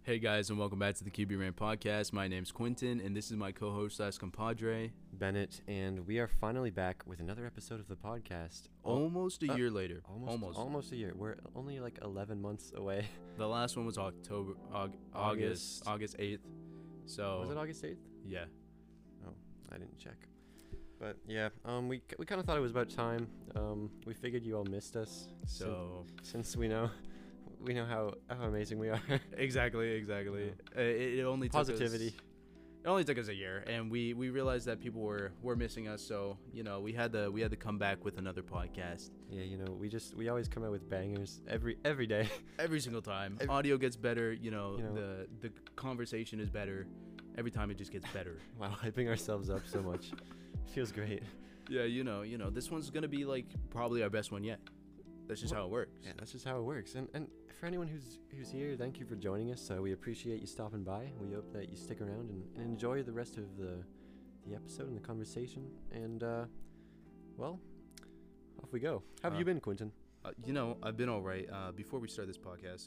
Hey guys, and welcome back to the QB Rant Podcast. My name's Quentin, and this is my co-host / compadre. Bennett, and we are finally back with another episode of the podcast. Almost a year later. Almost a year. We're only like 11 months away. The last one was August 8th. So Was it August 8th? Yeah. Oh, I didn't check. But yeah, we kind of thought it was about time. We figured you all missed us. So since we know how amazing we are. Exactly. Yeah. It only took Positivity. It only took us a year, and we realized that people were missing us. So we had to come back with another podcast. Yeah, we always come out with bangers every day. Every single time. Audio gets better. The conversation is better. Every time it just gets better. Wow, hyping ourselves up so much. Feels great. Yeah, this one's gonna be like probably our best one yet. That's just how it works. Yeah, that's just how it works. And for anyone who's here, thank you for joining us. We appreciate you stopping by. We hope that you stick around and enjoy the rest of the episode and the conversation. And well, off we go. How have you been, Quentin? I've been all right. Before we start this podcast,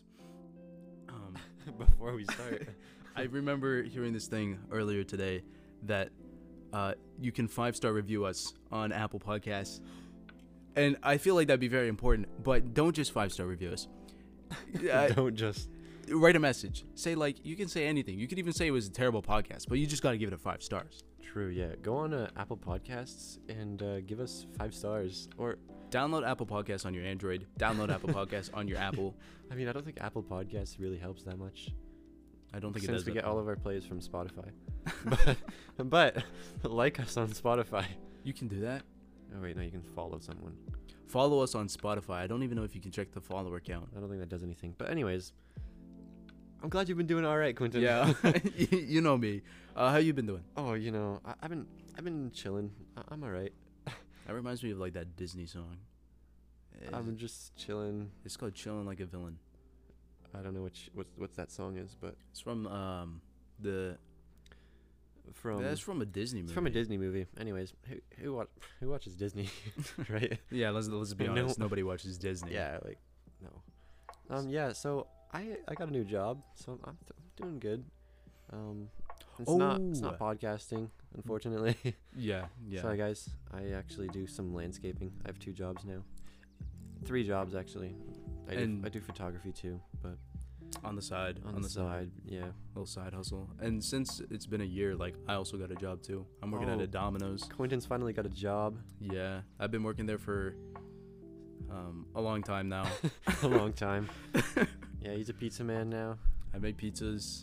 before we start, I remember hearing this thing earlier today that you can 5-star review us on Apple Podcasts. And I feel like that'd be very important, but don't just 5-star review us. Don't just write a message. Say you can say anything. You could even say it was a terrible podcast, but you just got to give it a 5 stars. True, yeah. Go on Apple Podcasts and give us 5 stars. Or download Apple Podcasts on your Android. Download Apple Podcasts on your Apple. I mean, I don't think Apple Podcasts really helps that much. I don't think Since it does. We get all of our plays from Spotify. but like us on Spotify. You can do that. Oh wait, no, you can follow someone. Follow us on Spotify. I don't even know if you can check the follower count. I don't think that does anything. But anyways, I'm glad you've been doing all right, Quentin. Yeah, you know me. How you been doing? Oh, I've been chilling. I'm all right. That reminds me of like that Disney song. I'm just chilling. It's called "Chilling Like a Villain." I don't know what that song is, but it's from That's from a Disney movie. It's from a Disney movie. Anyways, who watches Disney, right? Yeah, let's be honest. Nobody watches Disney. Yeah, no. Yeah. So I got a new job, so I'm doing good. It's not podcasting, unfortunately. Yeah. Sorry, guys. I actually do some landscaping. I have 2 jobs now. 3 jobs actually. I do photography too, but on the side. Yeah. Little side hustle. And since it's been a year, I also got a job too. I'm working at a Domino's. Quentin's finally got a job. Yeah. I've been working there for a long time now. A long time. Yeah, he's a pizza man now. I make pizzas.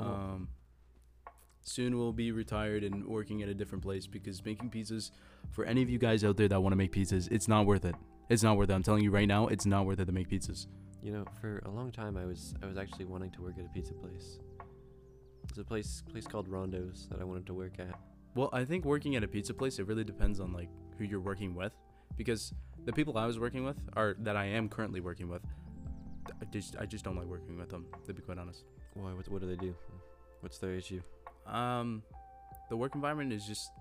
Soon we'll be retired and working at a different place because making pizzas, for any of you guys out there that want to make pizzas, it's not worth it. It's not worth it. I'm telling you right now, it's not worth it to make pizzas. For a long time, I was actually wanting to work at a pizza place. There's a place called Rondo's that I wanted to work at. Well, I think working at a pizza place, it really depends on who you're working with, because the people I was working with that I am currently working with, I just don't like working with them, to be quite honest. Why? What do they do? What's their issue? The work environment is just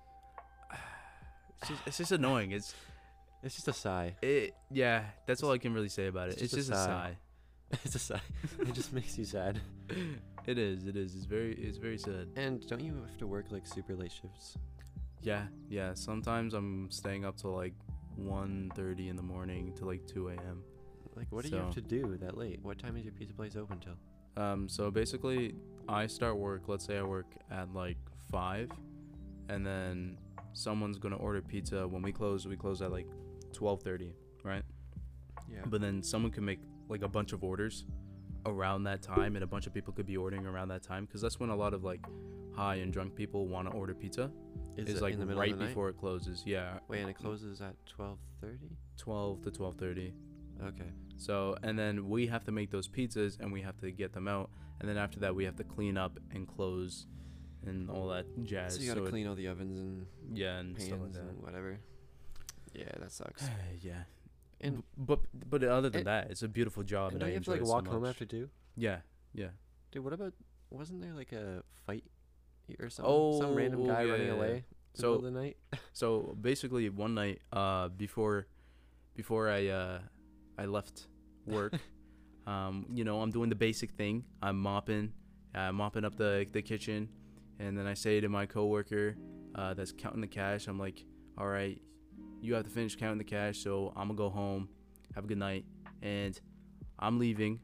it's just annoying. It's just a sigh. Yeah, that's all I can really say about it. It's just a sigh. It's a sigh. It just makes you sad. It is. It's very sad. And don't you have to work super late shifts? Yeah. Sometimes I'm staying up till 1:30 in the morning to 2 a.m. What do you have to do that late? What time is your pizza place open till? So basically, I start work. Let's say I work at 5, and then someone's gonna order pizza. When we close at 12:30, right? Yeah. But then someone can make a bunch of orders around that time, and a bunch of people could be ordering around that time, because that's when a lot of high and drunk people want to order pizza. Is in the middle right of the before night? It closes. Yeah. Wait, and it closes at 12:30? 12 to 12:30. Okay. So, and then we have to make those pizzas, and we have to get them out, and then after that we have to clean up and close and all that jazz. So you gotta clean all the ovens and and pans stuff like that. and whatever. Yeah, that sucks. Yeah. And but other than that, it's a beautiful job, and don't I you have to enjoy it walk so home much. after too? Yeah. Dude, what about? Wasn't there a fight or something? Some random guy running away in the middle of the night. So basically, one night, before I left work, I'm doing the basic thing. I'm mopping up the kitchen, and then I say to my coworker that's counting the cash, I'm like, all right, you have to finish counting the cash, so I'm gonna go home. Have a good night. And I'm leaving,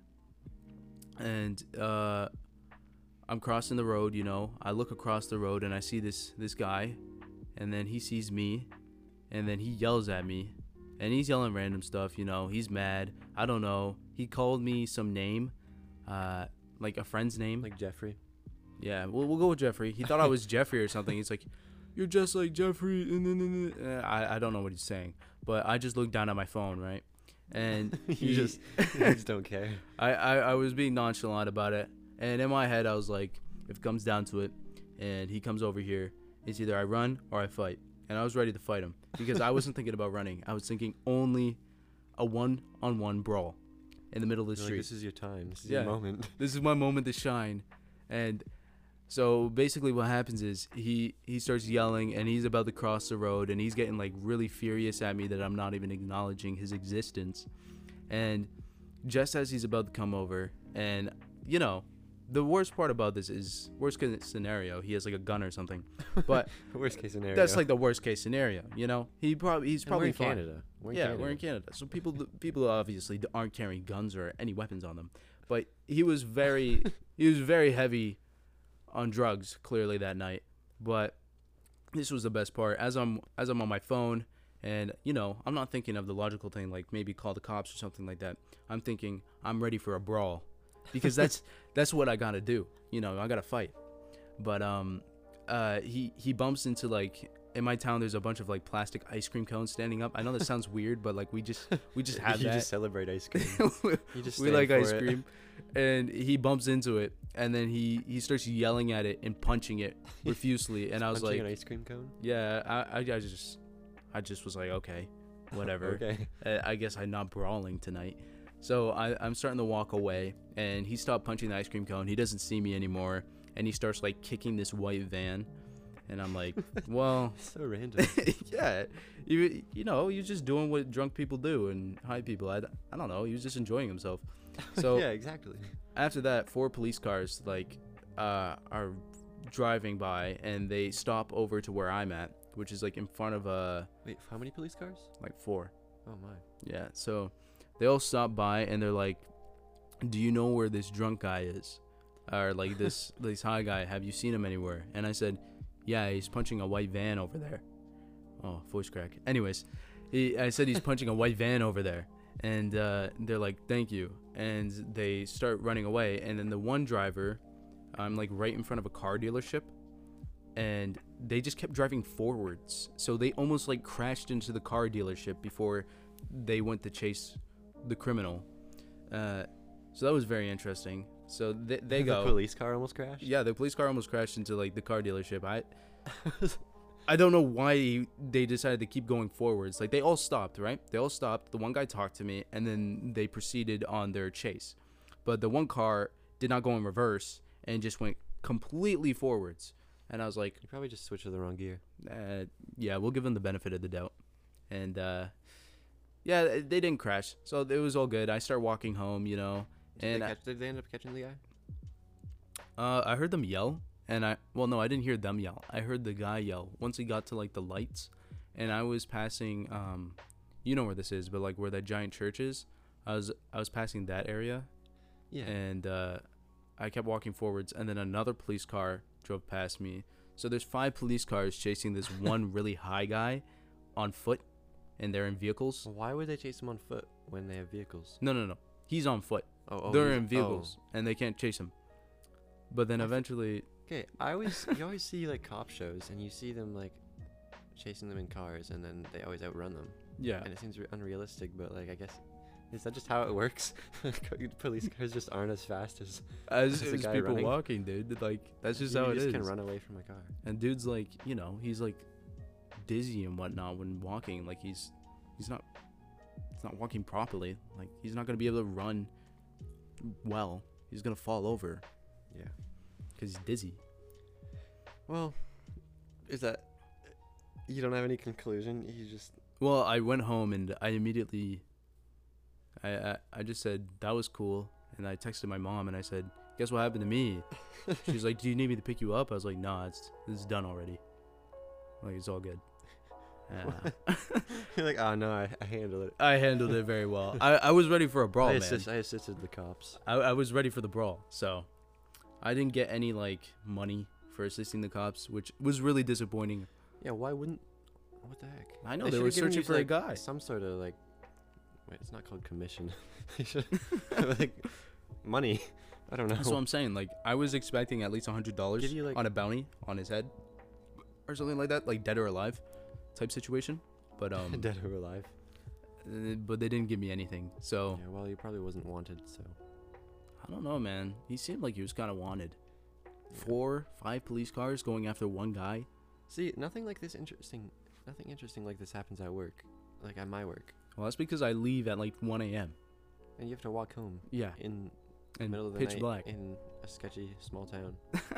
and I'm crossing the road. I look across the road and I see this guy, and then he sees me, and then he yells at me, and he's yelling random stuff. He's mad. I don't know. He called me some name, like a friend's name, Like Jeffrey. Yeah, we'll go with Jeffrey. He thought I was Jeffrey or something. He's like, "You're just like Jeffrey." I don't know what he's saying, but I just looked down at my phone, right? And you just don't care. I was being nonchalant about it, and in my head I was like, if it comes down to it, and he comes over here, it's either I run or I fight, and I was ready to fight him because I wasn't thinking about running. I was thinking only a one-on-one brawl in the middle of the street. Like, this is your time. This is your moment. This is my moment to shine. And so basically what happens is he starts yelling, and he's about to cross the road, and he's getting like really furious at me that I'm not even acknowledging his existence. And just as he's about to come over, and the worst part about this is worst case scenario, he has like a gun or something. But worst case scenario. That's like the worst case scenario, he's probably we're in fine. Canada. We're in Canada. So people obviously aren't carrying guns or any weapons on them. But he was very heavy on drugs clearly that night. But this was the best part. As I'm on my phone, and I'm not thinking of the logical thing like maybe call the cops or something like that. I'm thinking I'm ready for a brawl, because that's what I gotta do. I gotta fight. But he bumps into, like, in my town there's a bunch of like plastic ice cream cones standing up. I know that sounds weird, but like we just have you that. You just celebrate ice cream. We like ice cream. And he bumps into it, and then he starts yelling at it and punching it profusely. And I was like, an ice cream cone? Yeah, I just was like, okay, whatever. Okay. I guess I'm not brawling tonight. So I'm starting to walk away, and he stopped punching the ice cream cone. He doesn't see me anymore, and he starts like kicking this white van. And I'm like, well, so random. Yeah, you're just doing what drunk people do and high people. I don't know. He was just enjoying himself. So yeah, exactly. After that, 4 police cars are driving by, and they stop over to where I'm at, which is like in front of a. Wait, how many police cars? Like 4. Oh my. Yeah. So they all stop by, and they're like, "Do you know where this drunk guy is, or like this high guy? Have you seen him anywhere?" And I said, "Yeah, he's punching a white van over there." Oh, voice crack. Anyways, I said he's punching a white van over there, and they're like, "Thank you," and they start running away. And then the one driver, I'm like right in front of a car dealership, and they just kept driving forwards, so they almost like crashed into the car dealership before they went to chase the criminal. So that was very interesting. So they go. The police car almost crashed? Yeah, the police car almost crashed into like the car dealership. I don't know why they decided to keep going forwards. Like, they all stopped, right? They all stopped. The one guy talked to me, and then they proceeded on their chase. But the one car did not go in reverse and just went completely forwards. And I was like, you probably just switched to the wrong gear. Yeah, we'll give them the benefit of the doubt. And yeah, they didn't crash, so it was all good. I start walking home, Did they end up catching the guy? I heard them yell, and I didn't hear them yell. I heard the guy yell once he got to like the lights, and I was passing. You know where this is, but like where that giant church is, I was passing that area. Yeah. And I kept walking forwards, and then another police car drove past me. So there's 5 police cars chasing this one really high guy on foot, and they're in vehicles. Why would they chase him on foot when they have vehicles? No. He's on foot. They're in vehicles, and they can't chase him. But then eventually... Okay, you always see like cop shows, and you see them like chasing them in cars, and then they always outrun them. Yeah. And it seems unrealistic, but like I guess, is that just how it works? Police cars just aren't as fast as people running. Walking, dude. Like, that's just how it is. You just can run away from a car. And dude's like, he's like dizzy and whatnot when walking. Like, he's not walking properly. Like, he's not gonna be able to run well. He's gonna fall over. Yeah. Because he's dizzy. Well, is that... You don't have any conclusion? You just... Well, I went home and I immediately... I just said, that was cool. And I texted my mom and I said, guess what happened to me? She's like, do you need me to pick you up? I was like, nah, this is done already. Like, it's all good. You're like, oh no, I handled it. I handled it very well. I was ready for a brawl, I man. assisted the cops. I was ready for the brawl, so I didn't get any like money for assisting the cops, which was really disappointing. Yeah, why wouldn't? What the heck? I know they were searching for a guy. Some sort of like, wait, it's not called commission. They should like money. I don't know. That's what I'm saying. Like, I was expecting at least $100 Give you, like- on a bounty on his head, or something like that, like dead or alive, type situation. But Dead or alive. but they didn't give me anything. So Yeah, well, he probably wasn't wanted, so. I don't know, man. He seemed like he was kind of wanted. Yeah. 4, 5 police cars going after one guy. See, nothing interesting like this happens at work, like at my work, Well, that's because I leave at like 1 a.m. and you have to walk home Yeah, in the and middle of the pitch night black. in a sketchy small town,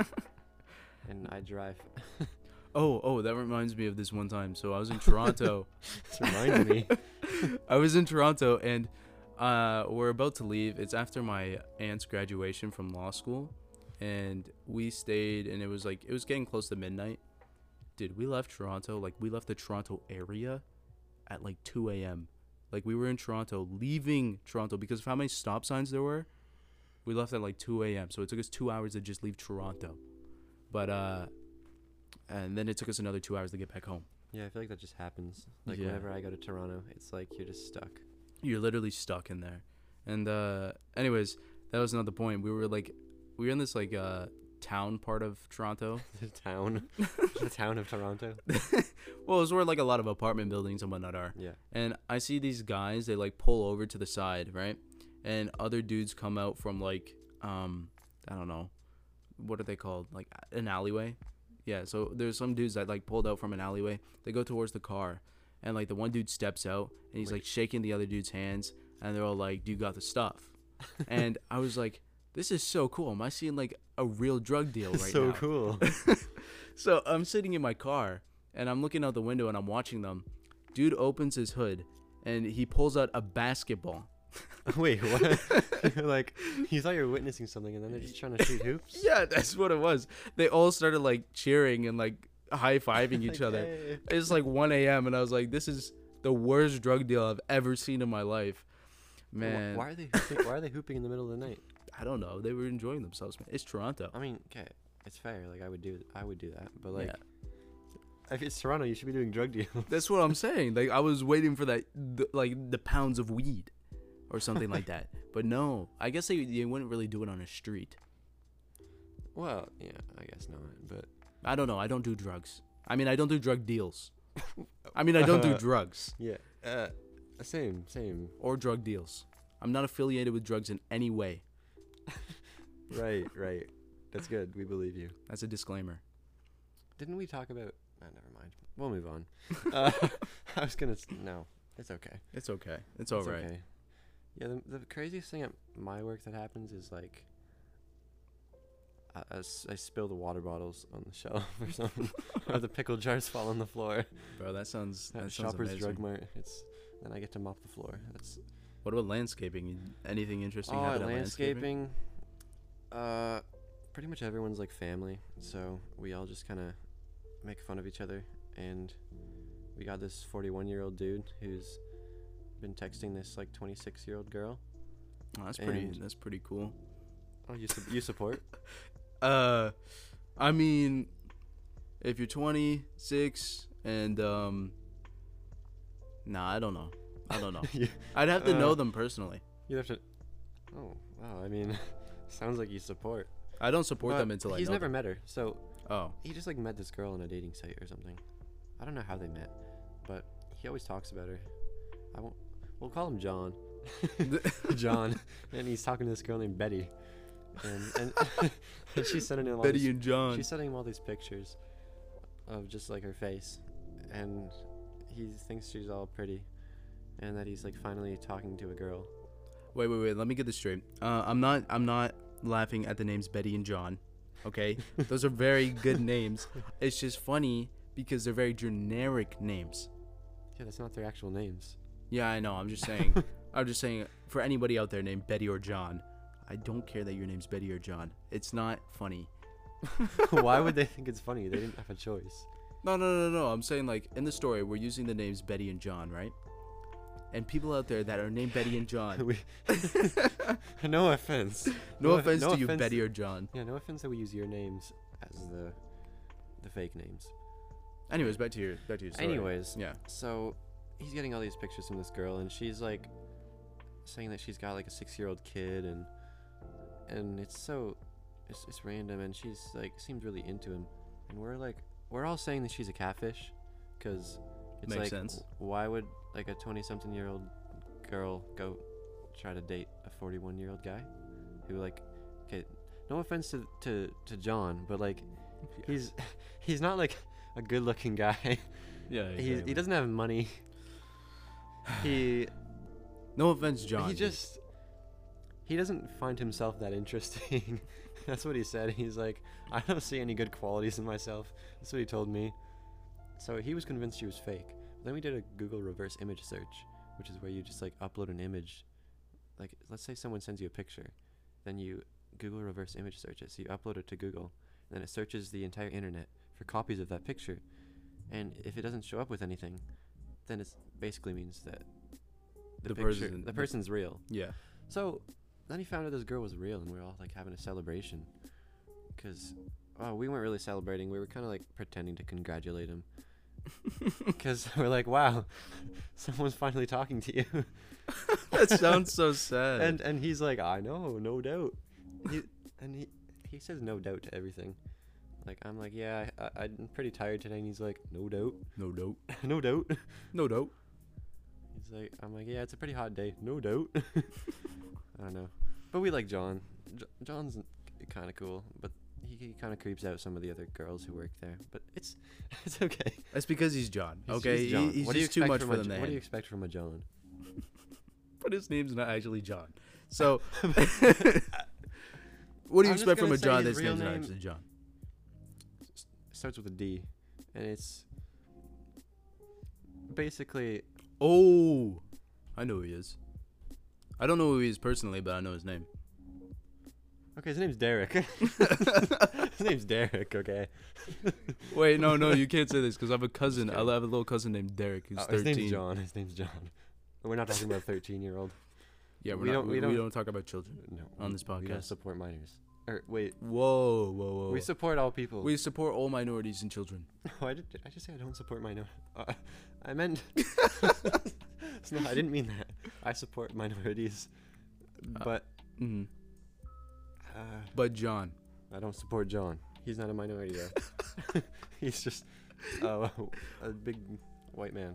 and I drive. Oh, that reminds me of this one time. So I was in Toronto. This reminded me. I was in Toronto, and we're about to leave. It's after my aunt's graduation from law school, and we stayed, and it was getting close to midnight. Dude, we left Toronto, like we left the Toronto area at like 2 a.m. Like we were in Toronto, leaving Toronto because of how many stop signs there were. We left at like 2 a.m. So it took us 2 hours to just leave Toronto. But and then it took us another 2 hours to get back home. Yeah, I feel like that just happens. Like Yeah. whenever I go to Toronto, it's like you're just stuck. You're literally stuck in there. And anyways, that was not the point. We were in this like town part of Toronto. The town of Toronto. Well, it's where like a lot of apartment buildings and whatnot are. Yeah. And I see these guys, they like pull over to the side, right? And other dudes come out from like I don't know, what are they called? Like an alleyway. Yeah, so there's some dudes that like pulled out from an alleyway. They go towards the car, and like the one dude steps out and he's like shaking the other dude's hands, and they're all like, "Do you got the stuff?" And I was like, "This is so cool. Am I seeing like a real drug deal right So now?" cool. So I'm sitting in my car and I'm looking out the window and I'm watching them. Dude opens his hood and he pulls out a basketball. Wait, what? Like, you thought you were witnessing something, and then they're just trying to shoot hoops? Yeah, that's what it was. They all started like cheering and like high-fiving each Like, other. hey. It's like 1 a.m. and I was like, this is the worst drug deal I've ever seen in my life. Man, Why are they hooping, why are they hooping in the middle of the night? I don't know. They were enjoying themselves, man. It's Toronto. I mean, okay, it's fair. Like, I would do that. But like, Yeah. if it's Toronto, you should be doing drug deals. That's what I'm saying. Like I was waiting for that, the pounds of weed or something like that. But no, I guess they wouldn't really do it on a street. Well, yeah, I guess not. But I don't know. I don't do drugs. I mean, I don't do drug deals. I mean, I don't do drugs yeah, same. or drug deals. I'm not affiliated with drugs in any way. Right. That's good. We believe you. That's a disclaimer. Didn't we talk about? Never mind. We'll move on. I was gonna. No, it's okay. It's okay. It's all right. Okay. Yeah, the craziest thing at my work that happens is like I spill the water bottles on the shelf or something, or the pickle jars fall on the floor. Bro, that sounds Shoppers amazing. Drug Mart. Then I get to mop the floor. That's What about landscaping? Anything interesting happen at landscaping? landscaping. Pretty much everyone's like family, so we all just kind of make fun of each other. And we got this 41-year-old dude who's been texting this like 26-year-old girl. Oh, that's And- pretty cool. Oh, you support? I mean, if you're 26 and nah, I don't know. Yeah. I'd have to know them personally. You have to. Oh wow! I mean, sounds like you support. I don't support But them until I know he's never them. met her, so Oh, he just like met this girl on a dating site or something. I don't know how they met, but he always talks about her. We'll call him John. John, and he's talking to this girl named Betty, and she's sending him all Betty these, and John. she's sending him all these pictures of just like her face, and he thinks she's all pretty, and that he's like finally talking to a girl. Wait. Let me get this straight. I'm not laughing at the names Betty and John. Okay, those are very good names. It's just funny because they're very generic names. Yeah, that's not their actual names. Yeah, I know. I'm just saying. I'm just saying for anybody out there named Betty or John, I don't care that your name's Betty or John. It's not funny. Why would they think it's funny? They didn't have a choice. No. I'm saying, like, in the story, we're using the names Betty and John, right? And people out there that are named Betty and John. No offense. No offense to you, Betty or John. Yeah, no offense that we use your names as the fake names. Anyways, back to your story. Anyways, Yeah. so he's getting all these pictures from this girl, and she's like saying that she's got like a 6-year-old kid, and it's random, and she's like seems really into him, and we're all saying that she's a catfish, because it's Makes like sense. why would like a 20-something-year-old girl go try to date a 41-year-old guy who, like, okay, no offense to John, but like he's not like a good-looking guy. Yeah. Exactly. He doesn't have money. No offense, John. He doesn't find himself that interesting. That's what he said. He's like, I don't see any good qualities in myself. That's what he told me. So he was convinced she was fake. Then we did a Google reverse image search, which is where you just like upload an image. Like, let's say someone sends you a picture, then you Google reverse image search it. So you upload it to Google, and then it searches the entire internet for copies of that picture. And if it doesn't show up with anything, then it basically means that the person's real. Yeah. So then he found out this girl was real, and we were all like having a celebration. Because, we weren't really celebrating. We were kind of like pretending to congratulate him. Because we're like, wow, someone's finally talking to you. That sounds so sad. And he's like, I know, no doubt. He says no doubt to everything. Like, I'm like, yeah, I'm pretty tired today. And he's like, no doubt. No doubt. No doubt. No doubt. He's like, I'm like, yeah, it's a pretty hot day. No doubt. I don't know. But we like John. John's kind of cool, but he kind of creeps out some of the other girls who work there. But it's okay. That's because he's John. He's Okay, John. he's What do you just too much expect for them to What do you handle. expect from a John? But his name's not actually John. So, what do you I'm just expect from gonna a say John his that's real name's not name- actually John? Starts with a D, and it's basically Oh, I know who he is. I don't know who he is personally, but I know his name. okay. His name's Derek. His name's Derek. Okay. Wait, no, you can't say this because I have a cousin. I have a little cousin named Derek who's 13. His name's John. His name's John. We're not talking about a 13-year-old. Yeah, We we don't- don't talk about children No. on this We don't podcast. support minors. Or wait, Whoa. we support all people. We support all minorities and children. Oh, did I just say I don't support minor? I meant. No, I didn't mean that. I support minorities, but Hmm. But John. I don't support John. He's not a minority though. He's just a big white man.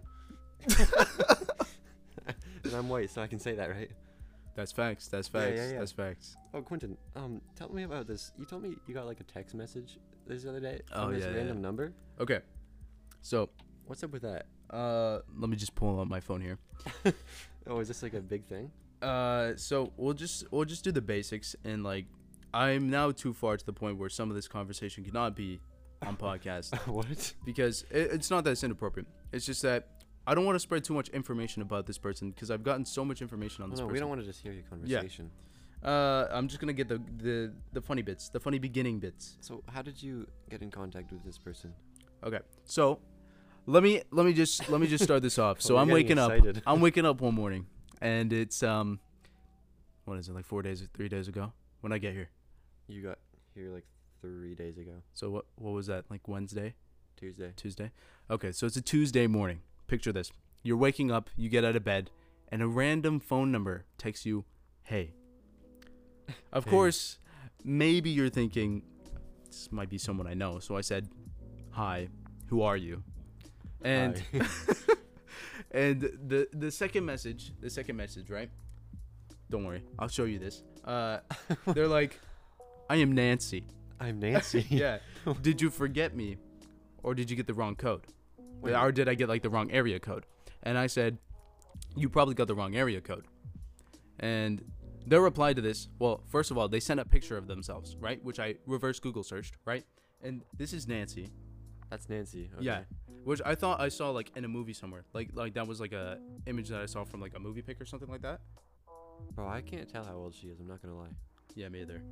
And I'm white, so I can say that, right? That's facts. That's Yeah, facts. yeah, yeah. That's facts. Oh, Quentin, tell me about this. You told me you got like a text message this other day Oh, from this yeah, random yeah. number. Okay. So, What's up with that? let me just pull up my phone here. Oh, is this like a big thing? So we'll just do the basics, and like I'm now too far to the point where some of this conversation cannot be on podcast What? because it's not that it's inappropriate. It's just that I don't want to spread too much information about this person because I've gotten so much information on this No, person. we don't want to just hear your conversation. I'm just gonna get the funny bits, the funny beginning bits. So, how did you get in contact with this person? Okay, so let me just start this off. So We're I'm getting waking up. excited. I'm waking up one morning, and it's what is it, like 3 days ago when I get here. You got here like 3 days ago, So what was that, like Wednesday, Tuesday. Tuesday? Okay, so it's a Tuesday morning. Picture this: you're waking up, you get out of bed, and a random phone number texts you, "Hey." Of Hey. course, maybe you're thinking this might be someone I know. So I said, "Hi, who are you?" And Hi. and the second message, right? Don't worry, I'll show you this. They're like, "I am Nancy." I'm Nancy. Yeah. Did you forget me, or did you get the wrong code? Wait. Or did I get like the wrong area code? And I said, you probably got the wrong area code. And their reply to this, well, first of all, they sent a picture of themselves, right? Which I reverse Google searched, right? And this is Nancy. That's Nancy. Okay. Yeah. Which I thought I saw like in a movie somewhere. Like that was like a image that I saw from like a movie pic or something like that. Bro, I can't tell how old she is. I'm not gonna lie. Yeah, me either.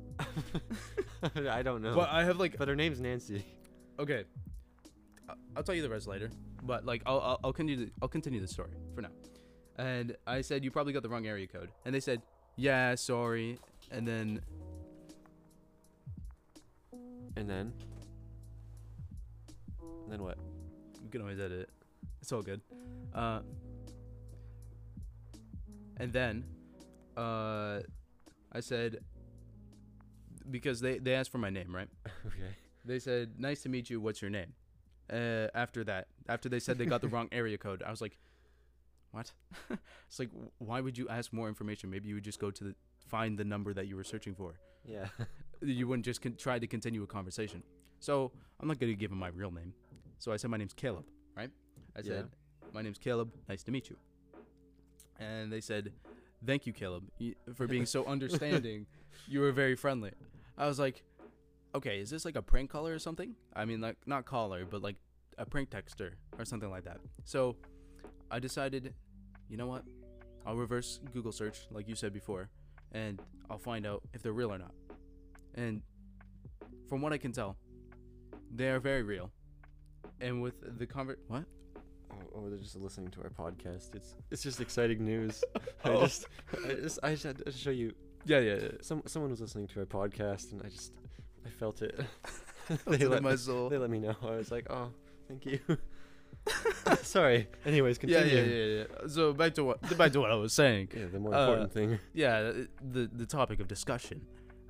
I don't know. But I have like. But her name's Nancy. Okay. I'll tell you the rest later. But like, I'll continue the story for now. And I said, you probably got the wrong area code. And they said, yeah, sorry. And then. And then what? You can always edit it. It's all good. And then, I said, because they asked for my name, right? Okay. They said, nice to meet you. What's your name? After they said they got the wrong area code, I was like, what? It's like, why would you ask more information? Maybe you would just go to find the number that you were searching for. Yeah. You wouldn't just try to continue a conversation. So I'm not going to give him my real name. So I said, my name's Caleb, right? I said, my name's Caleb. Nice to meet you. And they said, thank you, Caleb, for being so understanding. You were very friendly. I was like, okay, is this like a prank caller or something? I mean, like, not caller, but like a prank texter or something like that. So I decided, you know what? I'll reverse Google search, like you said before, and I'll find out if they're real or not. And from what I can tell, they are very real. And with the what? Oh, they're just listening to our podcast. It's just exciting news. Oh. I just had to show you. Yeah. Someone was listening to our podcast, and I felt it. They let my soul. They let me know. I was like, oh, thank you. Sorry. Anyways, continue. Yeah. So back to what I was saying. Yeah, the more important thing. Yeah, the topic of discussion.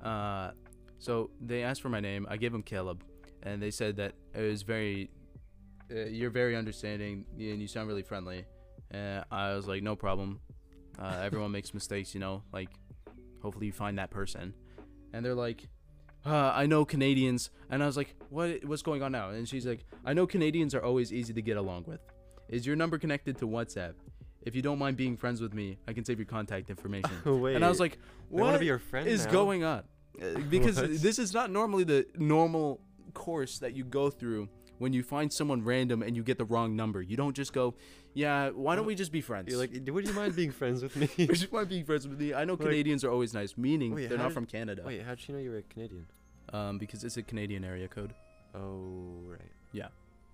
So they asked for my name. I gave them Caleb, and they said that it was very. You're very understanding, and you sound really friendly. I was like, no problem. Everyone makes mistakes, like, hopefully you find that person. And they're like, I know Canadians. And I was like, what's going on now? And she's like, I know Canadians are always easy to get along with. Is your number connected to WhatsApp? If you don't mind being friends with me, I can save your contact information. Wait, and I was like, what be your friend is now? going on? Because What? this is not normally the normal course that you go through when you find someone random and you get the wrong number. You don't just go, yeah, why don't we just be friends? You're like, would you mind being friends with me? Would you mind being friends with me? I know Canadians are always nice, meaning Wait, they're how not did- from Canada. Wait, how'd she know you were a Canadian? Because it's a Canadian area code. Oh, right. Yeah.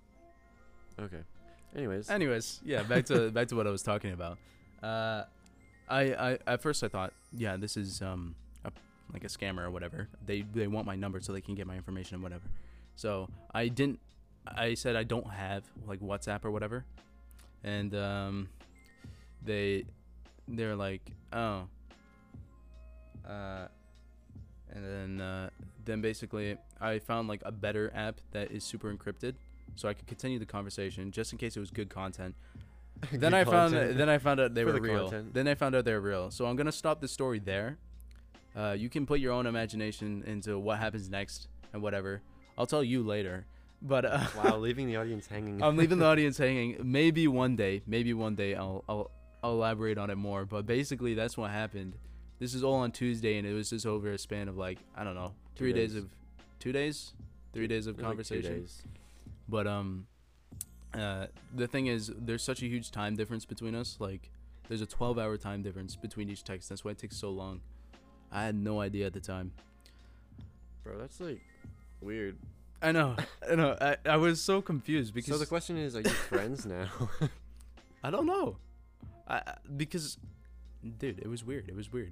Okay. Anyways. Yeah, back to what I was talking about. I at first I thought, yeah, this is like a scammer or whatever. They want my number so they can get my information and whatever. So I said I don't have like WhatsApp or whatever, and they're like, oh, and then basically I found like a better app that is super encrypted, so I could continue the conversation just in case it was good content. Then I found out they For were the real. content. Then I found out they were real. So I'm gonna stop the story there. You can put your own imagination into what happens next and whatever. I'll tell you later. But Wow, leaving the audience hanging. I'm leaving the audience hanging. Maybe one day I'll elaborate on it more. But basically, that's what happened. This is all on Tuesday, and it was just over a span of like, I don't know, 3 days of 2 days, 3 days of It was like 2 conversation. days. But the thing is, there's such a huge time difference between us. Like, there's a 12-hour time difference between each text. That's why it takes so long. I had no idea at the time. Bro, that's like weird. I know. I was so confused because So the question is, are you friends now? I don't know. Because, dude, it was weird.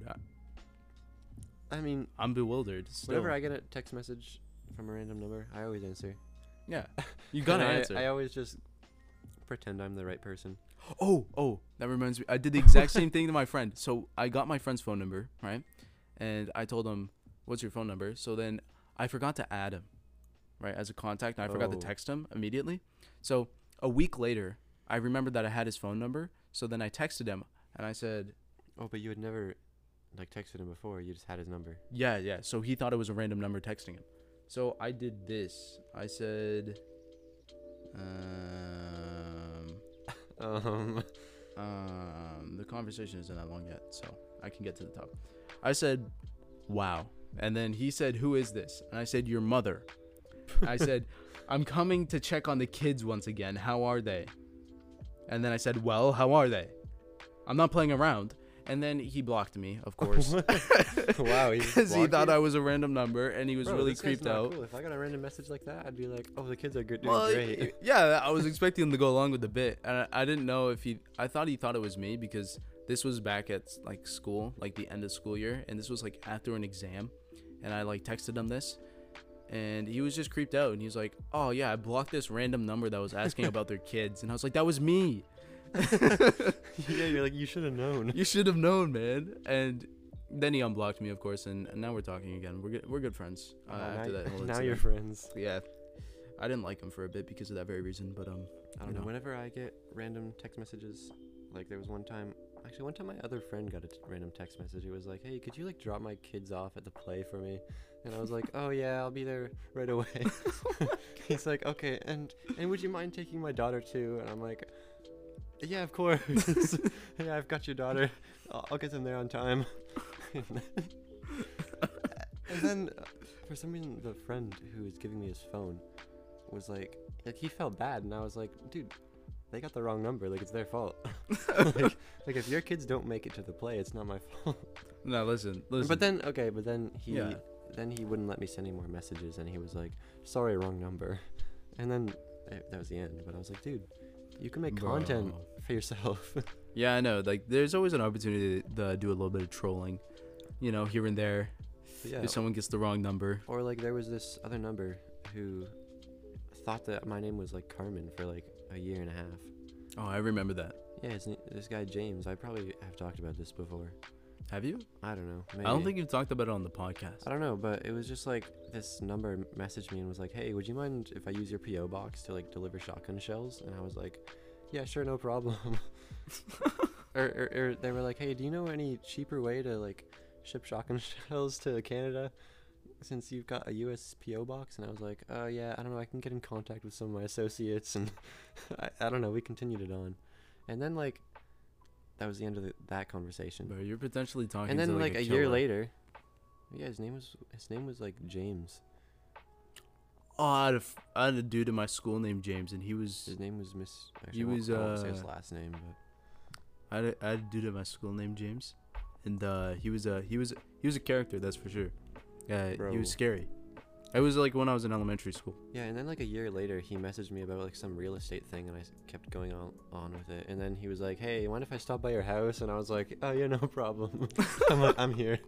I mean, I'm bewildered. Still. whenever I get a text message from a random number, I always answer. Yeah, you gotta And answer. I always just pretend I'm the right person. Oh, that reminds me. I did the exact same thing to my friend. So I got my friend's phone number, right? And I told him, "What's your phone number?" So then I forgot to add him, right, as a contact. And I forgot to Oh. text him immediately. So a week later, I remembered that I had his phone number. So then I texted him and I said, Oh, but you had never like texted him before. You just had his number. yeah. So he thought it was a random number texting him. So I did this. I said, the conversation isn't that long yet, so I can get to the top. I said, wow. And then he said, who is this? And I said, your mother. I said, I'm coming to check on the kids once again. How are they? And then I said, well, how are they? I'm not playing around. And then he blocked me, of course. Wow, Because he thought I was a random number, and he was Bro, really this guy's creeped not out. Cool. If I got a random message like that, I'd be like, oh, the kids are good, doing Well, great. yeah, I was expecting him to go along with the bit, and I didn't know if I thought he thought it was me because this was back at like school, like the end of school year, and this was like after an exam, and I like texted him this, and he was just creeped out, and he was like, "Oh yeah, I blocked this random number that was asking about their kids," and I was like, "That was me." Yeah, you're like, you should have known. You should have known, man. And then he unblocked me, of course, and now we're talking again. We're good friends. After that whole now you're incident. friends. Yeah, I didn't like him for a bit because of that very reason, but I don't know. Whenever I get random text messages, like there was one time my other friend got a random text message. It was like, hey, could you like drop my kids off at the play for me? And I was like, oh yeah, I'll be there right away. He's like, okay, and would you mind taking my daughter too? And I'm like, yeah, of course. Yeah, I've got your daughter. I'll get them there on time. And then for some reason, the friend who was giving me his phone was like he felt bad, and I was like, dude, they got the wrong number. Like, it's their fault. like if your kids don't make it to the play, it's not my fault. No, listen. But then he wouldn't let me send any more messages, and he was like, sorry, wrong number. And then that was the end. But I was like, dude, you can make content for yourself. Yeah, I know. Like, there's always an opportunity to do a little bit of trolling, here and there. Yeah. If someone gets the wrong number. Or like there was this other number who thought that my name was like Carmen for like a year and a half. Oh, I remember that. Yeah, this guy James. I probably have talked about this before. Have you? I don't know. Maybe. I don't think you've talked about it on the podcast. I don't know, but it was just like this number messaged me and was like, hey, would you mind if I use your P.O. box to like deliver shotgun shells? And I was like, yeah, sure, no problem. or they were like, hey, do you know any cheaper way to like ship shotgun shells to Canada since you've got a US P.O. box? And I was like, yeah, I don't know, I can get in contact with some of my associates. And I don't know, we continued it on. And then like that was the end of that conversation. Bro, you're potentially talking. And then to, like a killer. year later, yeah, his name was like James. Oh, I had a dude in my school named James, and His name was Miss. Actually, He was, I won't say his last name, but I had a dude at my school named James, and he was a character, that's for sure. Yeah, Bro. he was scary. It was like when I was in elementary school. yeah. And then like a year later, he messaged me about like some real estate thing, and I kept going on with it. And then he was like, "Hey, mind if I stop by your house?" And I was like, "Oh yeah, no problem." I'm like, "I'm here."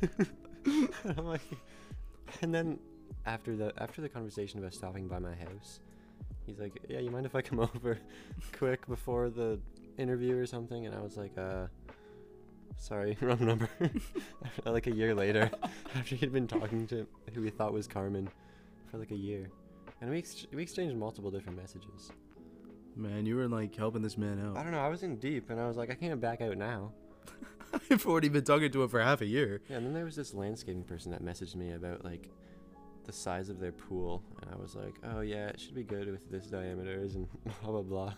I'm like, and then after the conversation about stopping by my house, he's like, "Yeah, you mind if I come over quick before the interview or something?" And I was like, sorry, wrong number. Like a year later, after he'd been talking to who he thought was Carmen for like a year, and we exchanged multiple different messages. Man, you were like helping this man I out. don't know, I was in deep, and I was like, I can't back out now. I've already been talking to him for half a year. Yeah, and then there was this landscaping person that messaged me about like the size of their pool, and I was like, oh yeah, it should be good with this diameters and blah blah blah.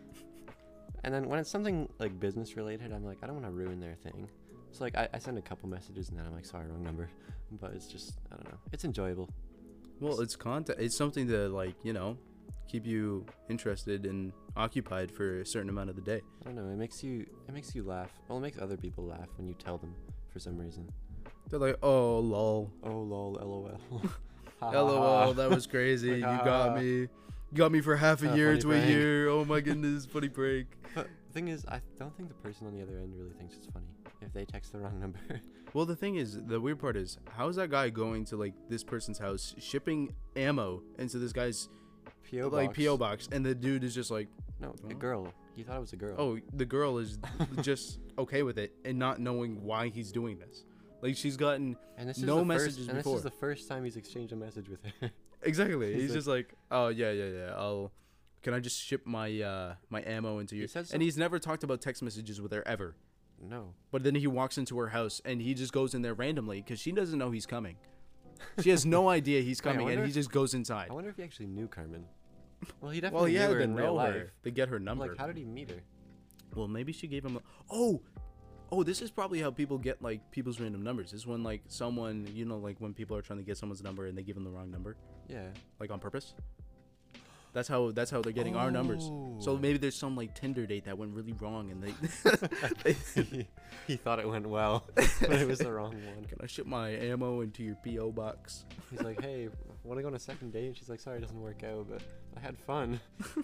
And then when it's something like business related, I'm like, I don't want to ruin their thing. So like I send a couple messages and then I'm like, sorry, wrong number. But it's just, I don't know, it's enjoyable. Well, it's content. It's something to like keep you interested and occupied for a certain amount of the day. I don't know, it makes you laugh. Well, it makes other people laugh when you tell them for some reason. They're like, oh lol, Oh lol, lol. lol, that was crazy. Like, You got me. You got me for half a year funny to a prank. year. Oh my goodness, funny break. But the thing is, I don't think the person on the other end really thinks it's funny if they text the wrong number. Well, the thing is, the weird part is, how is that guy going to like this person's house, shipping ammo into this guy's P.O. like box. P.O. box, and the dude is just like, No, a Huh? girl. He thought it was a girl. oh, the girl is just okay with it and not knowing why he's doing this. Like she's gotten and this is no the messages first, and before. this is the first time he's exchanged a message with her. Exactly. He's He's like- just like, oh yeah. Can I just ship my my ammo into your? said And he's never talked about text messages with her ever. No. But then he walks into her house and he just goes in there randomly because she doesn't know he's coming. She has no idea he's Wait, I coming, and wonder he if- just goes inside. I wonder if he actually knew Carmen. Well, he Well, definitely he knew had her to in real know life. her to get her number. Like, how did he meet her? Well, maybe she gave him. Oh, this is probably how people get like people's random numbers. Is when like someone, like when people are trying to get someone's number and they give them the wrong number, Yeah. like on purpose. That's how they're getting our numbers. So Oh. maybe there's some like Tinder date that went really wrong, and they He thought it went well, but it was the wrong one. can I ship my ammo into your PO box? He's like, hey, want to go on a second date? And she's like, sorry, it doesn't work out, but I had fun.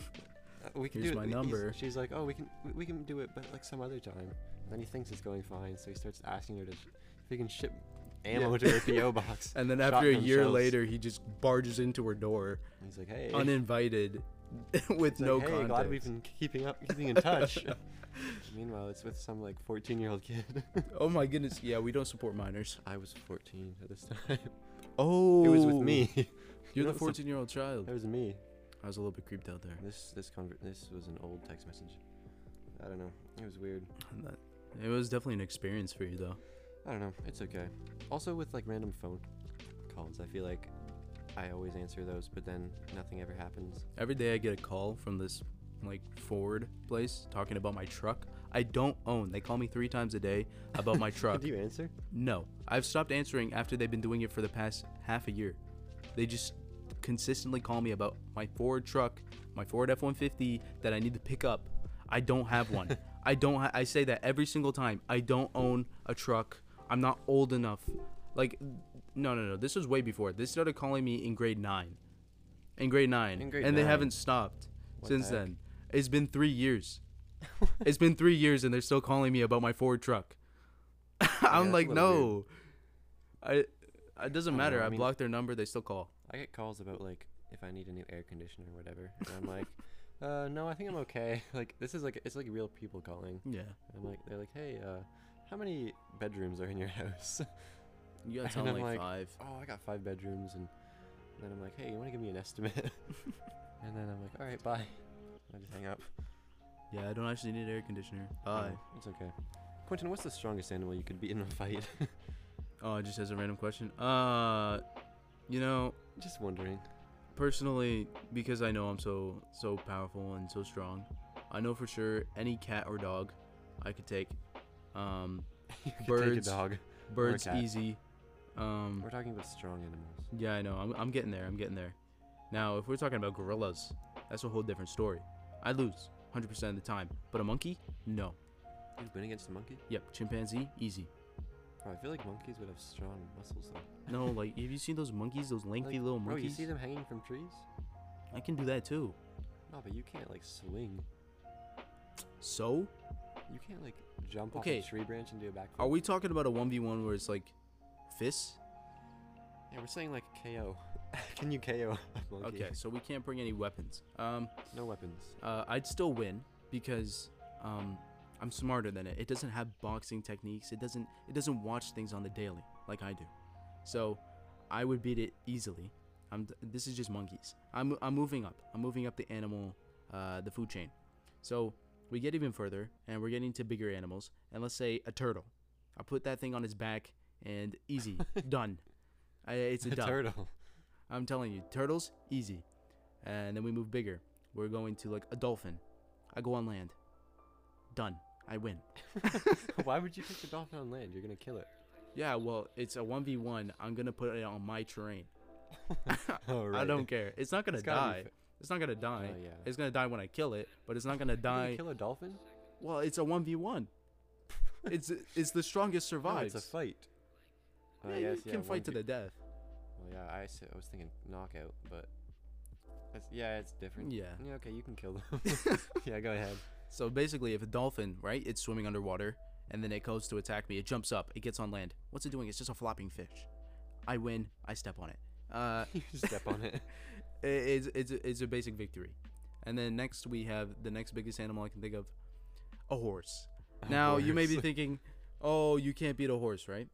We can Here's do my it. number. She's like, oh, we can do it, but like some other time. And then he thinks it's going fine, so he starts asking her if he can ship ammo Yeah. to her PO box. And then after a Shotgun year shells. later, he just barges into her door, And he's like, hey, uninvited, with He's no like, hey, context. glad we've been keeping in touch. Meanwhile, it's with some like 14-year-old kid. Oh my goodness! Yeah, we don't support minors. I was 14 at this time. Oh, It was with me. You're the It was 14-year-old child. That was me. I was a little bit creeped out there. This was an old text message. I don't know. It was weird. It was definitely an experience for you, though. I don't know. It's okay. Also, with like random phone calls, I feel like I always answer those, but then nothing ever happens. Every day I get a call from this like Ford place talking about my truck. I don't own. They call me 3 times a day about my truck. Do you answer? No, I've stopped answering after they've been doing it for the past half a year. They just consistently call me about my Ford truck, my Ford F-150 that I need to pick up. I don't have one. I say that every single time. I don't own a truck. I'm not old enough. Like, no. This was way before. They started calling me in grade 9. In grade 9. In grade and they 9. haven't stopped What since the heck? then. It's been 3 years. It's been 3 years and they're still calling me about my Ford truck. that's I'm a like, little no. It doesn't I don't matter. know, I I mean- blocked their number. They still call. I get calls about like if I need a new air conditioner or whatever, and I'm like, no, I think I'm okay. Like this is like it's like real people calling. Yeah. And I'm like, they're like, hey, how many bedrooms are in your house? You gotta And tell them I'm like like, 5. Oh, I got 5 bedrooms, and then I'm like, hey, you want to give me an estimate? And then I'm like, all right, bye. I just hang up. Yeah, I don't actually need an air conditioner. Bye. No, it's okay. Quentin, what's the strongest animal you could beat in a fight? Oh, just as a random question. You know, Just wondering. personally, because I know I'm so powerful and so strong, I know for sure any cat or dog I could take. You could Birds. take a dog. Birds cat. easy. We're talking about strong animals. Yeah, I know. I'm getting there. I'm getting there. Now, if we're talking about gorillas, that's a whole different story. I lose 100% of the time, but a monkey, no. You'd win against a monkey? Yep, chimpanzee, easy. Bro, I feel like monkeys would have strong muscles though. No, like, have you seen those monkeys, those lengthy Like, little bro, monkeys? you see them hanging from trees? I can do that too. No, but you can't like swing. So, You can't like jump Okay. off a tree branch and do a backflip. are we talking about a 1v1 where it's like fists? Yeah, we're saying like KO. Can you KO a monkey? Okay, so we can't bring any weapons. No weapons. I'd still win because I'm smarter than it. It doesn't have boxing techniques. It doesn't watch things on the daily like I do. So I would beat it easily. This is just monkeys. I'm moving up. I'm moving up the animal, the food chain. So we get even further, and we're getting to bigger animals. And let's say a turtle. I put that thing on its back, and easy, done. It's a A done. turtle. I'm telling you, turtles, easy. And then we move bigger. We're going to like a dolphin. I go on land. Done. I win. Why would you take the dolphin on land? You're gonna kill it. Yeah, well, it's a 1v1. I'm going to put it on my terrain. Oh, right. I don't care. It's not going to It's gotta be die. fa- It's not going to die. Oh, yeah. It's going to die when I kill it, but it's not going to You're gonna die. kill a dolphin? Well, it's a 1v1. It's the strongest No, survives. it's a fight. Oh, Yeah, yes, you can fight to the death. Well, yeah, I was thinking knockout, but it's different. Yeah. Yeah, okay, you can kill them. Yeah, go ahead. So basically, if a dolphin, right, it's swimming underwater, and then it goes to attack me, it jumps up, it gets on land. What's it doing? It's just a flopping fish. I win. I step on it. You step on it. It's a basic victory. And then next we have the next biggest animal I can think of, a horse. Now you may be thinking, oh, you can't beat a horse, right?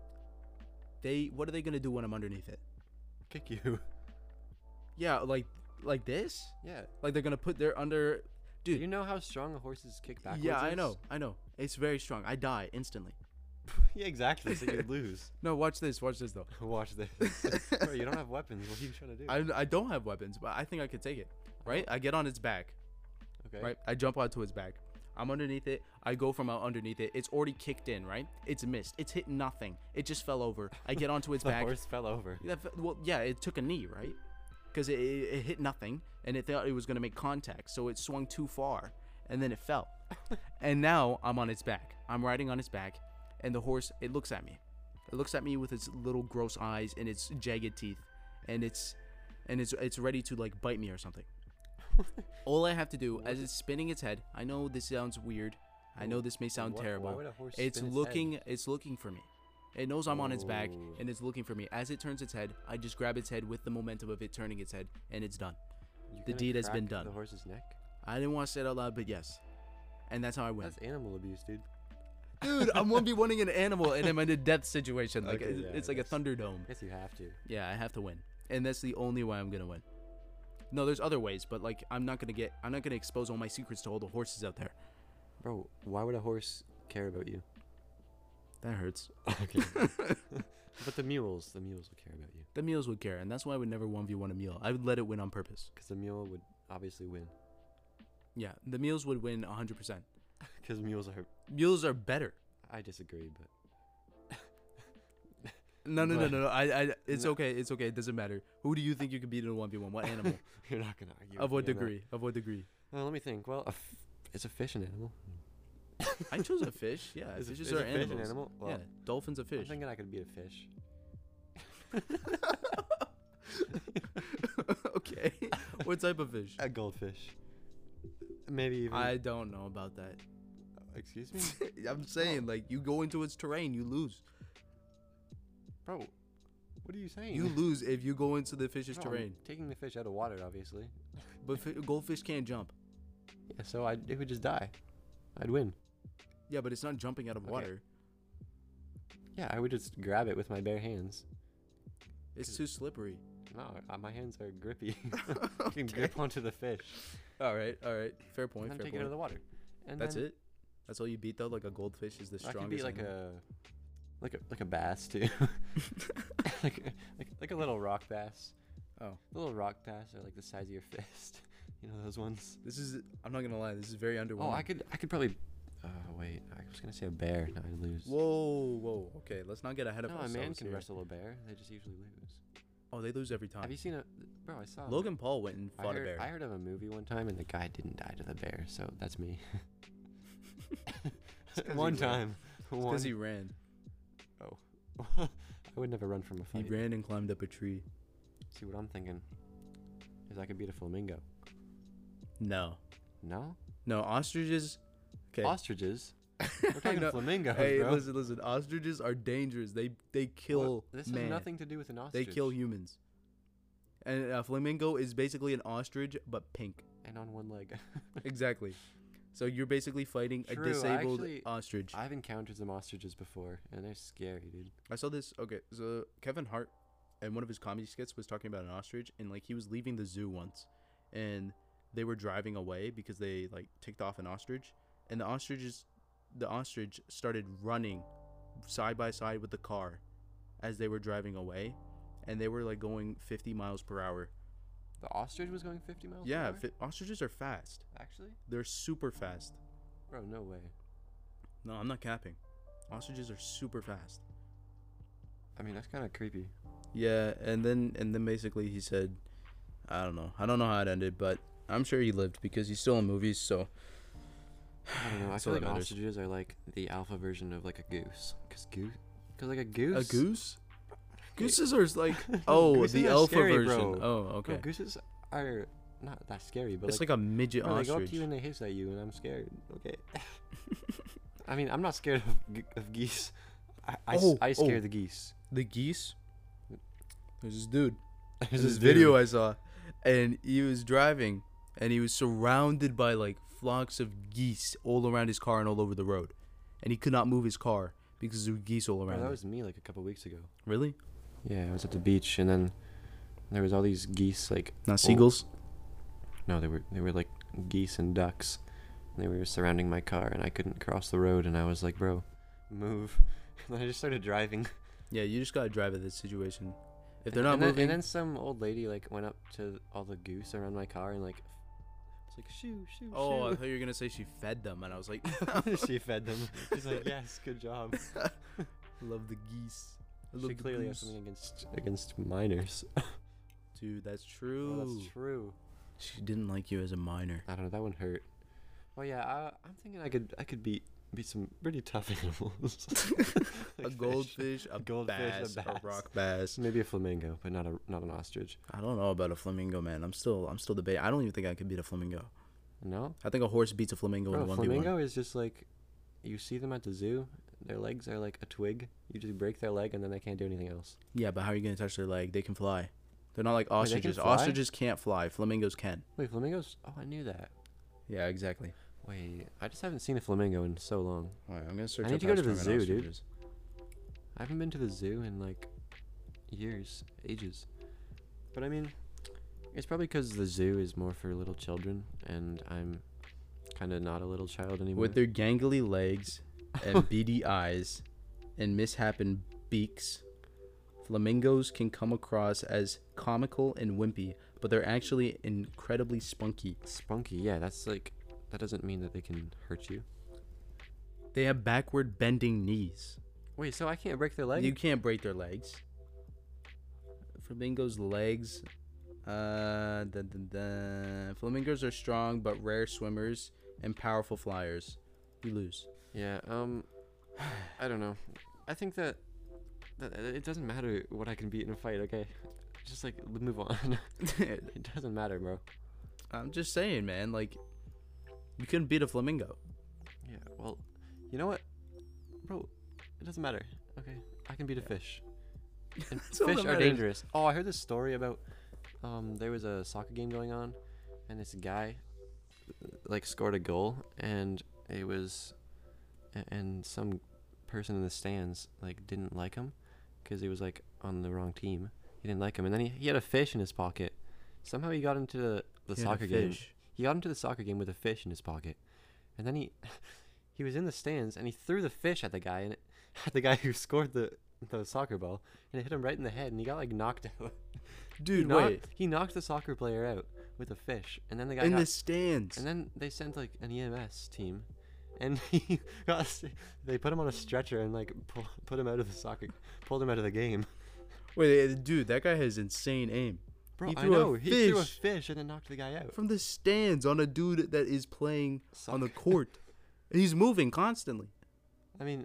What are they gonna do when I'm underneath it? Kick you. Yeah, like this? Yeah. Like they're gonna put their under. Do Dude. you know how strong a horse's kick backwards Yeah, is? I know. It's very strong. I die instantly. Yeah, exactly. So you lose. No, watch this though. Watch this. Bro, you don't have weapons. What are you trying to do? I don't have weapons, but I think I could take it. Right? I get on its back. Okay. Right? I jump onto its back. I'm underneath it. I go from out underneath it. It's already kicked in, right? It's missed. It's hit nothing. It just fell over. I get onto its The back. horse fell over. Well, yeah, it took a knee, right? because it hit nothing, and it thought it was going to make contact, so it swung too far, and then it fell. And now I'm on its back. I'm riding on its back, and the horse, it looks at me. It looks at me with its little gross eyes and its jagged teeth, and it's ready to like bite me or something. All I have to do as it's spinning its head, I know this sounds weird. I know this may sound terrible. Why would a horse It's spin its looking head? it's looking for me. It knows I'm on its back Oh. and it's looking for me. As it turns its head, I just grab its head with the momentum of it turning its head, and it's done. You The gonna deed has been crack done. The horse's neck. I didn't want to say it out loud, but yes. And that's how I win. That's animal abuse, dude. Dude, I'm 1v1ing an animal and I'm in a death situation. Like Okay, it's, yeah, it's like a that's- Thunderdome. Guess you have to. Yeah, I have to win. And that's the only way I'm gonna win. No, there's other ways, but like I'm not gonna expose all my secrets to all the horses out there. Bro, why would a horse care about you? That hurts. Okay. But the mules will care about you. The mules would care, and that's why I would never 1v1 a mule. I would let it win on purpose. Because the mule would obviously win. Yeah, the mules would win 100%. Because mules are... Mules are better. I disagree, but... No. It's No. okay. It's okay. It doesn't matter. Who do you think you could beat in a 1v1? What animal? You're not going to argue Of with what me on that. degree? Of what degree? Let me think. Well, is a fish an animal? I chose a fish. Yeah, Is a- fishes is are a fish animals. an animal? Well, Yeah, dolphins are I'm fish. thinking I could beat a fish. Okay. What type of fish? A goldfish. Maybe even... I don't know about that. Excuse me? I'm saying, like, you go into its terrain, you lose. Bro, what are you saying? You lose if you go into the fish's Bro, I'm terrain. taking the fish out of water, obviously. But goldfish can't jump. Yeah, so it would just die. I'd win. Yeah, but it's not jumping out of Okay. water. Yeah, I would just grab it with my bare hands. It's too slippery. No, my hands are grippy. I can grip onto the fish. All right. Fair point. And then Fair take it out of point. the water. And That's then it. That's all you beat though. Like a goldfish is the I strongest. could be like animal. a bass too. like a little rock bass. Oh. The little rock bass are like the size of your fist. You know those ones? This is. I'm not gonna lie. This is very underwhelming. Oh, I could probably. Wait. I was gonna say a bear. No, I'd lose. Whoa. Okay, let's not get ahead of No, a ourselves man can here. wrestle a bear. They just usually lose. Oh, they lose every time. Have you seen a? Bro, I saw. Logan Paul went and fought a bear. I heard of a movie one time, and the guy didn't die to the bear. So that's me. 'cause One he ran. time. Because he ran. I would never run from a He fight. ran and climbed up a tree. See what I'm thinking is I could beat a flamingo. No. No? Ostriches. Okay. Ostriches? We're talking No. flamingos, Hey, bro. listen. Ostriches are dangerous. They kill This man. has nothing to do with an They ostrich. kill humans. And a flamingo is basically an ostrich but pink. And on one leg. Exactly. So you're basically fighting a True, disabled actually, ostrich. I've encountered some ostriches before, and they're scary, dude. I saw this. Okay, so Kevin Hart, in one of his comedy skits, was talking about an ostrich, and like he was leaving the zoo once, and they were driving away because they like ticked off an ostrich, and the ostrich started running side by side with the car as they were driving away, and they were like going 50 miles per hour. The ostrich was going 50 miles Yeah, per hour? ostriches are fast. Actually? They're super fast. Bro, no way. No, I'm not capping. Ostriches are super fast. I mean, that's kind of creepy. Yeah, and then basically he said, I don't know how it ended, but I'm sure he lived because he's still in movies. So I don't know. I That's feel all like that matters. ostriches are like the alpha version of like a goose. Cause like a goose. a goose. Okay. Gooses are like Gooses the are alpha scary, version. bro. Oh, Bro, okay. gooses are not that scary, but It's like a midget bro, they go up ostrich. to you and they hiss at you, and I'm scared. Okay. I mean, I'm not scared of geese. I scare the geese. The geese. There's this dude. There's This video I saw, and he was driving, and he was surrounded by like flocks of geese all around his car and all over the road, and he could not move his car because there were geese all Bro, around. that him. was me like a couple weeks ago. Really? Yeah, I was at the beach, and then there was all these geese like. Not seagulls. No, they were like geese and ducks. And they were surrounding my car, and I couldn't cross the road, and I was like, "Bro, move!" And I just started driving. Yeah, you just gotta drive at this situation. If they're And- not and then- moving, and then some old lady like went up to all the goose around my car and like, it's like shoo. oh, I thought you were gonna say she fed them, and I was like, She fed them. She's like, "Yes, good job." love the geese. I love She the clearly has goose. something against minors. Dude, that's Oh, true. that's true. She didn't like you as a minor. I don't know. That one hurt. Oh yeah, I'm thinking I could beat some pretty tough animals. A Like fish. goldfish, a Goldfish, a bass, a bass. rock bass. Maybe a flamingo, but not an ostrich. I don't know about a flamingo, man. I'm still debating. I don't even think I could beat a flamingo. No? I think a horse beats a flamingo Bro, in a a 1v1. flamingo is just like, you see them at the zoo. Their legs are like a twig. You just break their leg and then they can't do anything else. Yeah, but how are you gonna touch their leg? They can fly. They're not like Wait, they can ostriches. fly? Ostriches can't fly. Flamingos can. Wait, flamingos? Oh, I knew that. Yeah, exactly. Wait, I just haven't seen a flamingo in so long. All right, I'm gonna search. I need up to how go to the strong an zoo, dude. ostrich is. I haven't been to the zoo in like ages. But I mean, it's probably because the zoo is more for little children, and I'm kind of not a little child anymore. With their gangly legs and beady eyes and mishapen beaks, flamingos can come across as comical and wimpy, but they're actually incredibly spunky. Spunky, yeah, that's like, that doesn't mean that they can hurt you. They have backward bending knees. Wait, so I can't break their leg? You can't break their legs. Flamingos' legs. Flamingos are strong but rare swimmers and powerful flyers. You lose. Yeah, I don't know. I think that it doesn't matter what I can beat in a fight, okay? Just like move on. It doesn't matter, bro. I'm just saying, man. Like, you couldn't beat a flamingo. Yeah, well, you know what? Bro, it doesn't matter. Okay, I can beat a fish. And That's all fish that are matters. dangerous. Oh, I heard this story about there was a soccer game going on, and this guy like scored a goal, and it was and some person in the stands like didn't like him because he was like on the wrong team. He didn't like him, and then he had a fish in his pocket. Somehow he got into the He had a soccer game. fish. He got into the soccer game with a fish in his pocket, and then he was in the stands and he threw the fish at the guy, and at the guy who scored the soccer ball, and it hit him right in the head, and he got like knocked out. Dude, He knocked the soccer player out with a fish, and then the guy in got, the stands. and then they sent like an EMS team, and they put him on a stretcher and like pulled him out of the game. Wait, dude, that guy has insane aim. Bro, He I threw a know. He threw a fish. fish and then knocked the guy out. From the stands on a dude that is playing on the Soccer. court. He's moving constantly. I mean,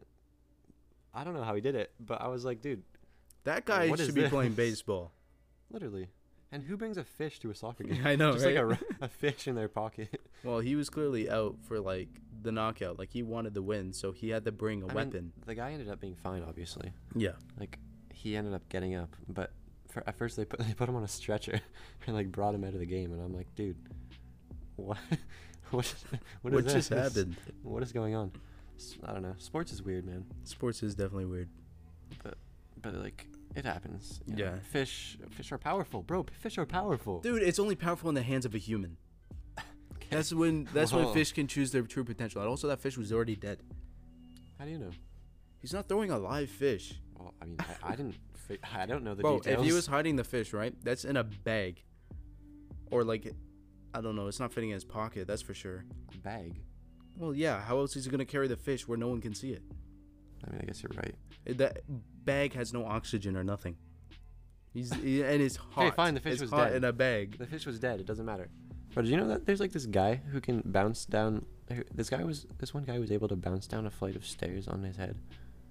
I don't know how he did it, but I was like, dude, That guy What is should be this? playing baseball. literally. And who brings a fish to a soccer game? I know, Just right? like a fish in their pocket. Well, he was clearly out for like the knockout. Like he wanted the win, so he had to bring a I mean, weapon. the guy ended up being fine, obviously. Yeah. Like he ended up getting up, but at first they put him on a stretcher and like brought him out of the game, and I'm like, dude, what? what What is just this? happened? What is going on? I don't know. Sports is weird, man. Sports is definitely weird. But like it happens. you know. Yeah. Fish are powerful, bro. Fish are powerful. Dude, it's only powerful in the hands of a human. That's when Whoa. fish can choose their true potential. And also, that fish was already dead. How do you know? He's not throwing a live fish. Well, I mean, I didn't. I don't know the Bro, details. if he was hiding the fish, right? That's in a bag. Or like, I don't know. It's not fitting in his pocket. That's for sure. a bag. Well, yeah. How else is he gonna carry the fish where no one can see it? I mean, I guess you're right. That bag has no oxygen or nothing. And it's hot. Okay, fine, the fish it's was hot dead. in a bag. The fish was dead. It doesn't matter. But did you know that there's like this guy who can bounce down? This one guy was able to bounce down a flight of stairs on his head.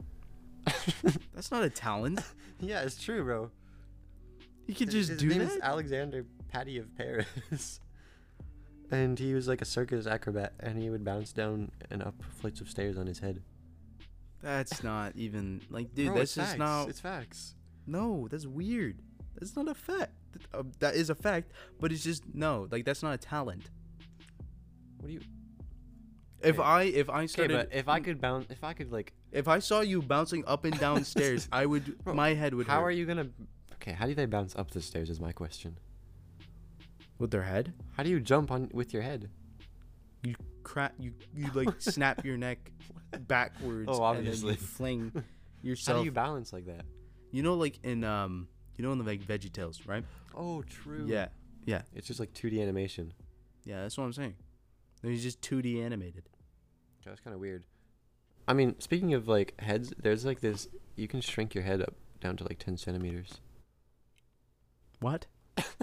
That's not a talent. Yeah, it's true, bro. He can just His do name that. is Alexander Patty of Paris. And he was like a circus acrobat, and he would bounce down and up flights of stairs on his head. That's not even like, dude. Bro, That's it's just facts. not. It's facts. No, that's weird. That's not a fact. That is a fact, but it's just no. Like that's not a talent. What do you? If Okay. I Okay, started, but if I could like, if I saw you bouncing up and down stairs, I would. Bro, my head would. how hurt. are you gonna? Okay, how do they bounce up the stairs? Is my question. With their head? How do you jump on with your head? You You like snap your neck backwards. Oh, And then obviously. you fling How yourself. do you balance like that? You know, like in you know, in the like VeggieTales, right? Oh, true. Yeah, yeah, It's just like 2D animation. yeah. That's what I'm saying. He's just 2D animated. That's kind of weird. I mean, speaking of like heads, there's like this. You can shrink your head up down to like 10 centimeters. What?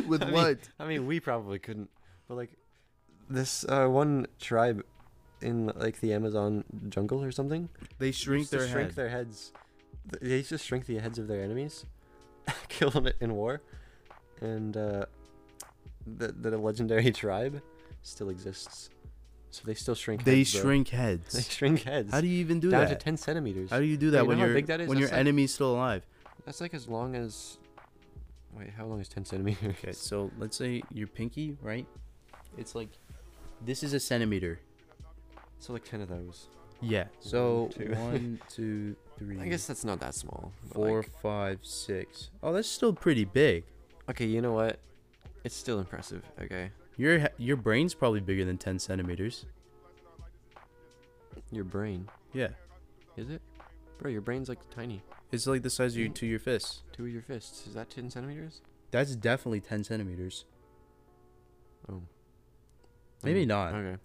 With I mean- what? I mean, we probably couldn't, but like this one tribe in like the Amazon jungle or something. They shrink used to their shrink head. their heads. They used to shrink the heads of their enemies, kill them in war, and the legendary tribe still exists. So they still shrink. They heads, bro. shrink They heads. shrink heads. How do you even do down to that? 10 centimeters. How do you do that Hey, you when know how you're big that is? when your That's like- enemy's still alive? That's like as long as. Wait, how long is 10 centimeters? Okay, so let's say your pinky, right? It's like this is a centimeter. So like 10 of those. Yeah. So 2. 1, 2, 3. I guess that's not that small. but, 4, like- 5, 6. Oh, that's still pretty big. Okay, you know what? It's still impressive. Okay. Your brain's probably bigger than 10 centimeters. Your brain. Yeah. Is it? Bro, your brain's like tiny. It's like the size of your fists. 2 of your fists. Is that 10 centimeters? That's definitely 10 centimeters. Oh. Maybe not. Okay.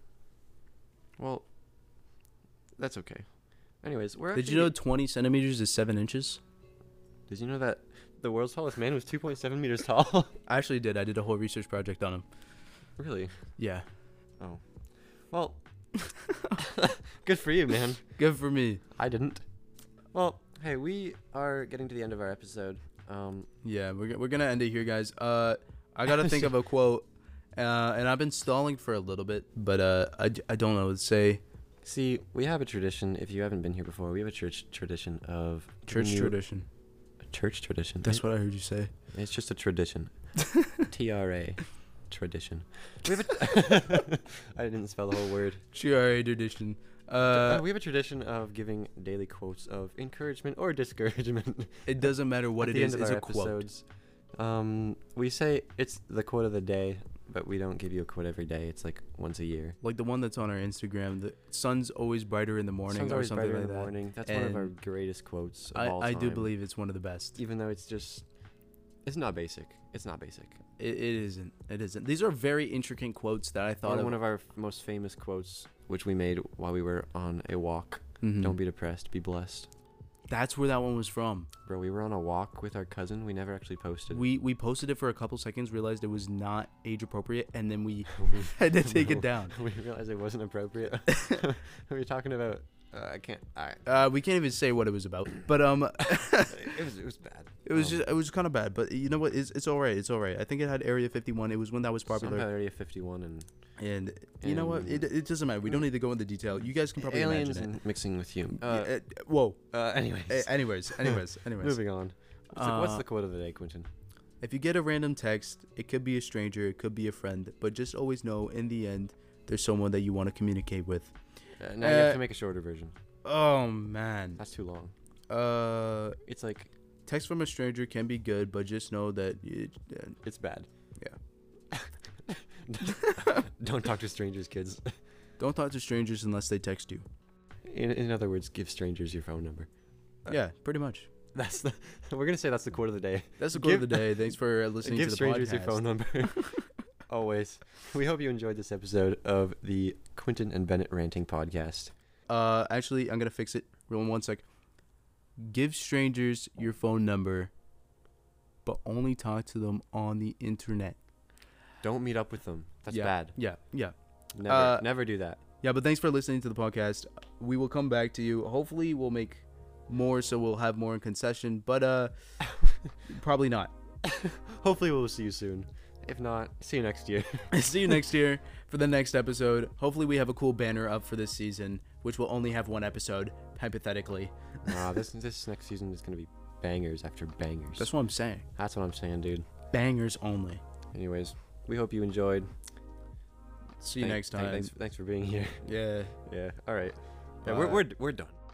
Well, that's okay. Anyways, we're Did you know 20 centimeters is 7 inches? Did you know that the world's tallest man was 2.7 meters tall? I actually did. I did a whole research project on him. Really? Yeah. Oh. Well, good for you, man. Good for me. I didn't. Well, hey, we are getting to the end of our episode. Yeah, we're gonna end it here, guys. I gotta think of a quote, and I've been stalling for a little bit, but I don't know what to say. See, we have a tradition. If you haven't been here before, we have a church tradition of Church giving you- tradition. A church tradition. That's what I heard you say. It's just a tradition. TRA. Tradition. We have I didn't spell the whole word. GRA tradition. We have a tradition of giving daily quotes of encouragement or discouragement. It doesn't matter what At it the is. end of It's our a quote. episodes. We say it's the quote of the day, but we don't give you a quote every day. It's like once a year. Like the one that's on our Instagram. The sun's always brighter in the morning, Sun's or always something brighter like in the that. morning. That's one of our And greatest quotes of all I time. do believe it's one of the best. Even though it's not basic. It's not basic. It isn't. It isn't. These are very intricate quotes that I thought Or of. one of our most famous quotes, which we made while we were on a walk. Mhm. Don't be depressed, be blessed. That's where that one was from. Bro, we were on a walk with our cousin. We never actually posted. We posted it for a couple seconds, realized it was not age appropriate, and then we had to take it down. We realized it wasn't appropriate. We were talking about. I can't. We can't even say what it was about, but It was bad. it was kind of bad. But you know what? It's all right. It's all right. I think it had Area 51. It was when that was Something popular. about Area 51 and And you know what? and- It doesn't matter. We don't need to go into detail. You guys can probably aliens imagine and mixing with human. it. Whoa. Anyways, Anyways. moving on. What's the quote of the day, Quentin? If you get a random text, it could be a stranger, it could be a friend, but just always know in the end, there's someone that you want to communicate with. Now you have to make a shorter version. Oh man. That's too long. It's like Text from a stranger can be good, but just know that it's bad. Yeah. Don't talk to strangers, kids. don't talk to strangers unless they text you. In other words, give strangers your phone number. Yeah, pretty much. That's the. We're gonna say that's the quote of the day. That's the quote of the day. Thanks for listening Give to the strangers podcast. your phone number. Always. We hope you enjoyed this episode of the Quentin and Bennett Ranting Podcast. Actually, I'm gonna fix it. One sec. Give strangers your phone number, but only talk to them on the internet. Don't meet up with them. That's Yeah. bad. Yeah. Never do that. Yeah, but thanks for listening to the podcast. We will come back to you. Hopefully, we'll make more, so we'll have more in concession. But probably not. Hopefully we'll see you soon. If not, see you next year. See you next year for the next episode. Hopefully, we have a cool banner up for this season, which will only have one episode, hypothetically. This next season is gonna be bangers after bangers. That's what I'm saying. That's what I'm saying, dude. Bangers only. Anyways, we hope you enjoyed. See you next time. Thanks for being here. Yeah. Yeah. All right. Yeah, Bye. we're done.